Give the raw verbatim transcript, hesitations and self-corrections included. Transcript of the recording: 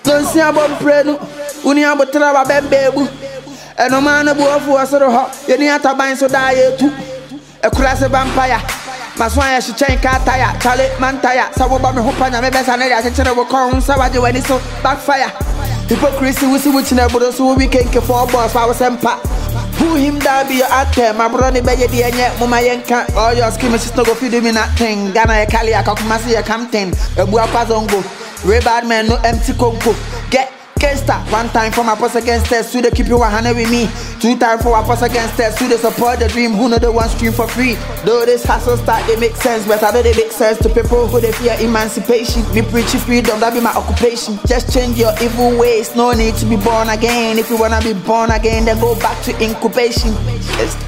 Don't see about prenu. Uni about traba bembebu. And no man above was so hot. You need to buy so die too. A class of vampire. Maswaya she chain car tire. Charlie man tire. So what about me hope and I'm best and I said I will come. So I do when it's so backfire. Hypocrisy we see which never so we can get for boss for our sempa. Who him down be your actor, my brother be your D N A, Mama Yanka, all your schemes is no go feed him in that thing. Ghana Kali, I come see a campaign, a Buapazongo, Rebad man, no empty conco. Get Kesta, one time for my post against test, so they keep you one hundred with me. Two times for my post against test, so they support the dream, who know the one stream for free. Though this hustle start, they make sense, but I know they make sense to people who they fear emancipation. Me preaching freedom, that be my occupation. Just change your evil ways, no need to be born again. If you wanna be born again, then go back to incubation. It's